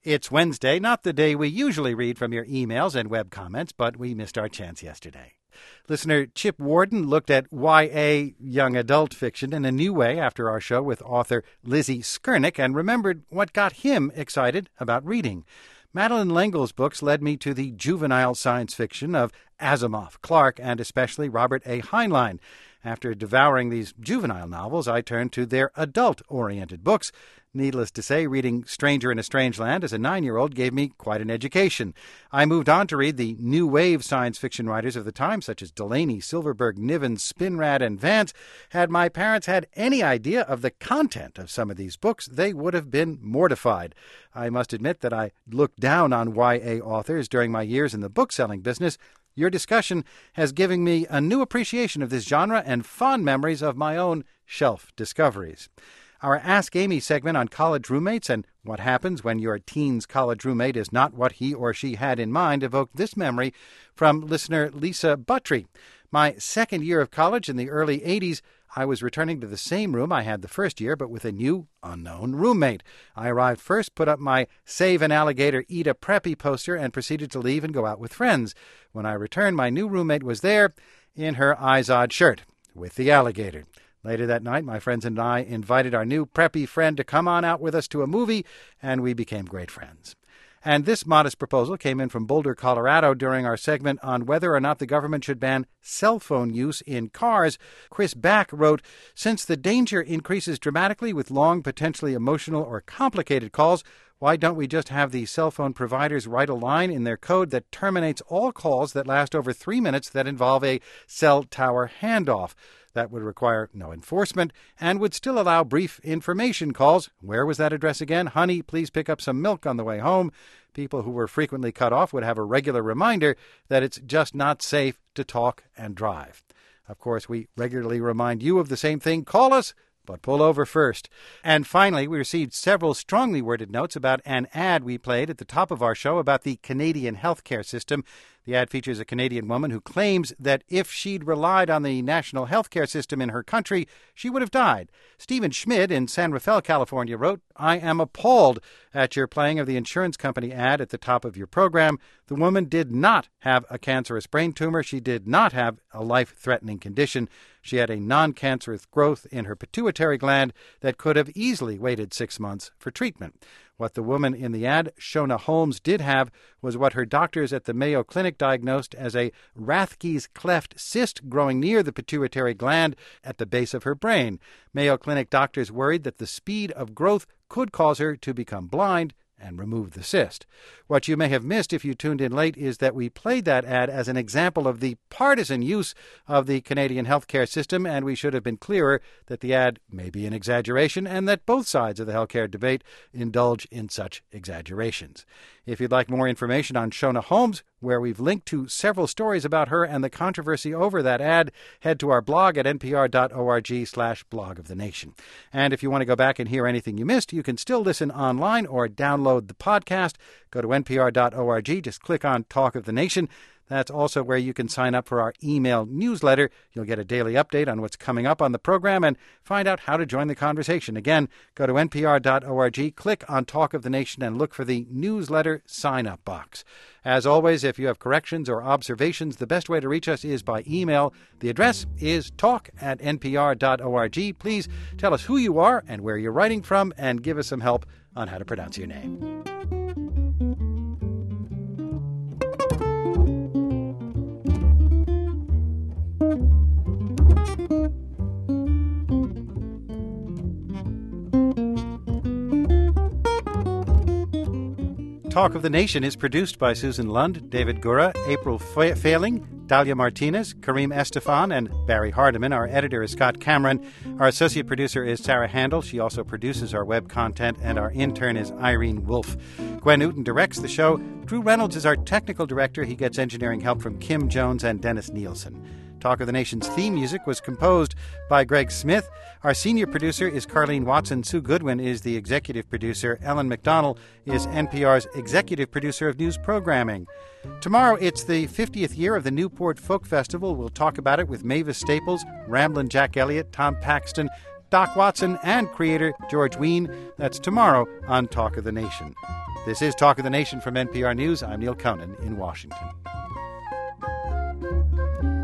It's Wednesday, not the day we usually read from your emails and web comments, but we missed our chance yesterday. Listener Chip Warden looked at YA young adult fiction in a new way after our show with author Lizzie Skernick and remembered what got him excited about reading. Madeleine L'Engle's books led me to the juvenile science fiction of Asimov, Clarke, and especially Robert A. Heinlein. After devouring these juvenile novels, I turned to their adult-oriented books. Needless to say, reading Stranger in a Strange Land as a 9-year-old gave me quite an education. I moved on to read the new wave science fiction writers of the time, such as Delaney, Silverberg, Niven, Spinrad, and Vance. Had my parents had any idea of the content of some of these books, they would have been mortified. I must admit that I looked down on YA authors during my years in the book-selling business. Your discussion has given me a new appreciation of this genre and fond memories of my own shelf discoveries. Our Ask Amy segment on college roommates and what happens when your teen's college roommate is not what he or she had in mind evoked this memory from listener Lisa Buttry. My second year of college in the early 80s, I was returning to the same room I had the first year, but with a new, unknown roommate. I arrived first, put up my Save an Alligator, Eat a Preppy poster, and proceeded to leave and go out with friends. When I returned, my new roommate was there in her Izod shirt with the alligator. Later that night, my friends and I invited our new preppy friend to come on out with us to a movie, and we became great friends. And this modest proposal came in from Boulder, Colorado during our segment on whether or not the government should ban cell phone use in cars. Chris Back wrote, "Since the danger increases dramatically with long, potentially emotional or complicated calls, why don't we just have the cell phone providers write a line in their code that terminates all calls that last over 3 minutes that involve a cell tower handoff? That would require no enforcement and would still allow brief information calls. Where was that address again? Honey, please pick up some milk on the way home." People who were frequently cut off would have a regular reminder that it's just not safe to talk and drive. Of course, we regularly remind you of the same thing. Call us, but pull over first. And finally, we received several strongly worded notes about an ad we played at the top of our show about the Canadian healthcare system. The ad features a Canadian woman who claims that if she'd relied on the national healthcare system in her country, she would have died. Stephen Schmid in San Rafael, California wrote, "I am appalled at your playing of the insurance company ad at the top of your program. The woman did not have a cancerous brain tumor. She did not have a life-threatening condition. She had a non-cancerous growth in her pituitary gland that could have easily waited 6 months for treatment. What the woman in the ad, Shona Holmes, did have was what her doctors at the Mayo Clinic diagnosed as a Rathke's cleft cyst growing near the pituitary gland at the base of her brain. Mayo Clinic doctors worried that the speed of growth could cause her to become blind and remove the cyst. What you may have missed if you tuned in late is that we played that ad as an example of the partisan use of the Canadian healthcare system, and we should have been clearer that the ad may be an exaggeration and that both sides of the healthcare debate indulge in such exaggerations. If you'd like more information on Shona Holmes, where we've linked to several stories about her and the controversy over that ad, head to our blog at npr.org/blog of the nation. And if you want to go back and hear anything you missed, you can still listen online or download the podcast. Go to npr.org, just click on Talk of the Nation. That's also where you can sign up for our email newsletter. You'll get a daily update on what's coming up on the program and find out how to join the conversation. Again, go to npr.org, click on Talk of the Nation, and look for the newsletter sign-up box. As always, if you have corrections or observations, the best way to reach us is by email. The address is talk@npr.org. Please tell us who you are and where you're writing from, and give us some help on how to pronounce your name. Talk of the Nation is produced by Susan Lund, David Gura, April Failing, Dalia Martinez, Kareem Estefan, and Barry Hardiman. Our editor is Scott Cameron. Our associate producer is Sarah Handel. She also produces our web content, and our intern is Irene Wolfe. Gwen Newton directs the show. Drew Reynolds is our technical director. He gets engineering help from Kim Jones and Dennis Nielsen. Talk of the Nation's theme music was composed by Greg Smith. Our senior producer is Carlene Watson. Sue Goodwin is the executive producer. Ellen McDonnell is NPR's executive producer of news programming. Tomorrow, it's the 50th year of the Newport Folk Festival. We'll talk about it with Mavis Staples, Ramblin' Jack Elliott, Tom Paxton, Doc Watson and creator George Wein. That's tomorrow on Talk of the Nation. This is Talk of the Nation from NPR News. I'm Neil Conan in Washington.